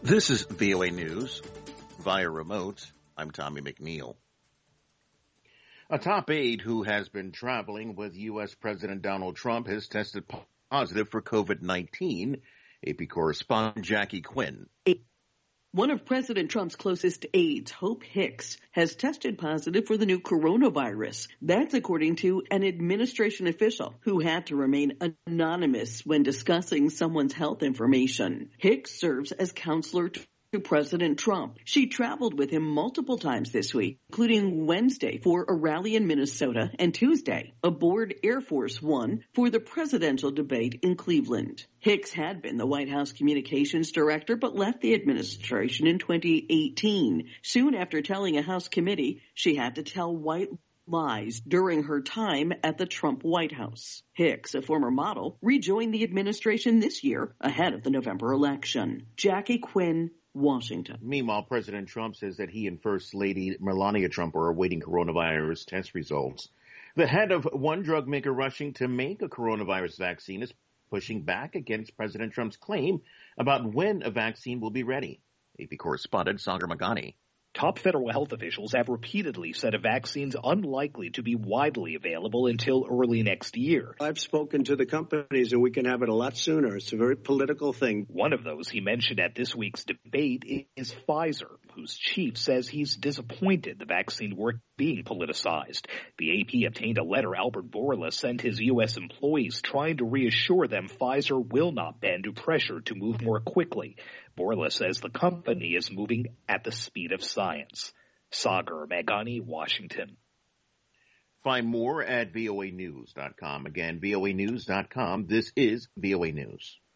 This is VOA News. Via remote, I'm Tommy McNeil. A top aide who has been traveling with U.S. President Donald Trump has tested positive for COVID-19. AP correspondent Jackie Quinn. One of President Trump's closest aides, Hope Hicks, has tested positive for the new coronavirus. That's according to an administration official who had to remain anonymous when discussing someone's health information. Hicks serves as counselor to President Trump. She traveled with him multiple times this week, including Wednesday for a rally in Minnesota and Tuesday aboard Air Force One for the presidential debate in Cleveland. Hicks had been the White House communications director but left the administration in 2018. Soon after telling a House committee she had to tell white lies during her time at the Trump White House. Hicks, a former model, rejoined the administration this year ahead of the November election. Jackie Quinn, Washington. Meanwhile, President Trump says that he and First Lady Melania Trump are awaiting coronavirus test results. The head of one drug maker rushing to make a coronavirus vaccine is pushing back against President Trump's claim about when a vaccine will be ready. AP correspondent Sagar Magani. Top federal health officials have repeatedly said a vaccine's unlikely to be widely available until early next year. I've spoken to the companies and we can have it a lot sooner. It's a very political thing. One of those he mentioned at this week's debate is Pfizer, whose chief says he's disappointed the vaccine weren't being politicized. The AP obtained a letter Albert Bourla sent his U.S. employees trying to reassure them Pfizer will not bend to pressure to move more quickly. Bourla says the company is moving at the speed of science. Sagar Magani, Washington. Find more at voanews.com. Again, voanews.com. This is VOA News.